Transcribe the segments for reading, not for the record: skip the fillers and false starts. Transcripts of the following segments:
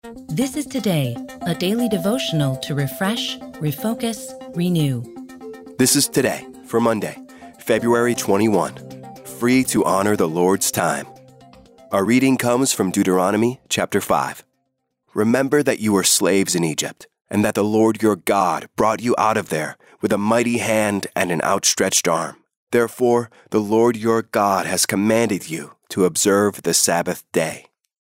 This is Today, a daily devotional to refresh, refocus, renew. This is Today for Monday, February 21. Free to honor the Lord's time. Our reading comes from Deuteronomy chapter 5. Remember that you were slaves in Egypt, and that the Lord your God brought you out of there with a mighty hand and an outstretched arm. Therefore, the Lord your God has commanded you to observe the Sabbath day.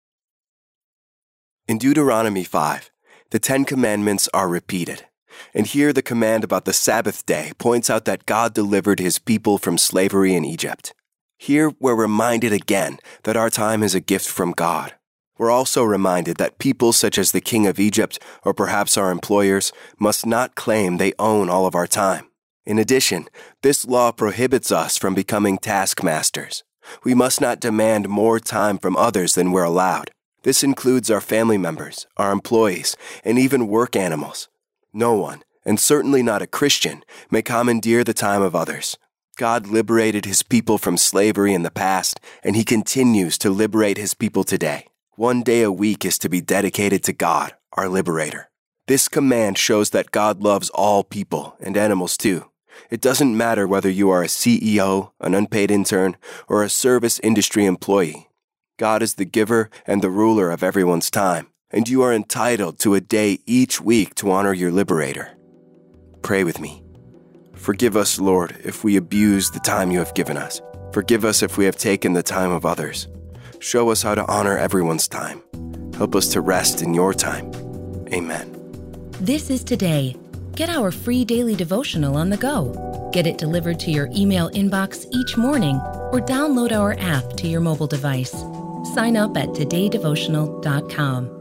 In Deuteronomy 5, the 10 Commandments are repeated. And here the command about the Sabbath day points out that God delivered his people from slavery in Egypt. Here we're reminded again that our time is a gift from God. We're also reminded that people such as the king of Egypt, or perhaps our employers, must not claim they own all of our time. In addition, this law prohibits us from becoming taskmasters. We must not demand more time from others than we're allowed. This includes our family members, our employees, and even work animals. No one, and certainly not a Christian, may commandeer the time of others. God liberated his people from slavery in the past, and he continues to liberate his people today. One day a week is to be dedicated to God, our liberator. This command shows that God loves all people, and animals too. It doesn't matter whether you are a CEO, an unpaid intern, or a service industry employee. God is the giver and the ruler of everyone's time, and you are entitled to a day each week to honor your liberator. Pray with me. Forgive us, Lord, if we abuse the time you have given us. Forgive us if we have taken the time of others. Show us how to honor everyone's time. Help us to rest in your time. Amen. This is Today. Get our free daily devotional on the go. Get it delivered to your email inbox each morning or download our app to your mobile device. Sign up at todaydevotional.com.